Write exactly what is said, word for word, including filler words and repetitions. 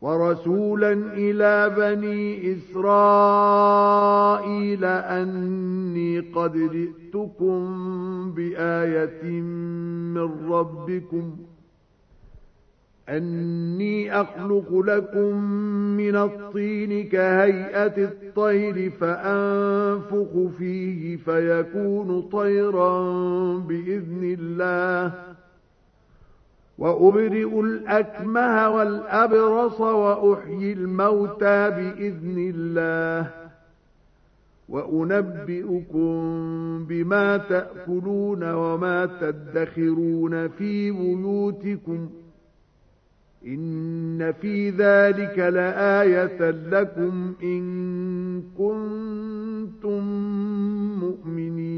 ورسولا إلى بني إسرائيل أني قد جئتكم بآية من ربكم أني أخلق لكم من الطين كهيئة الطير فأنفخ فيه فيكون طيرا بإذن الله وأبرئ الأكمه والأبرص وأحيي الموتى بإذن الله وأنبئكم بما تأكلون وما تدخرون في بيوتكم إن في ذلك لآية لكم إن كنتم مؤمنين.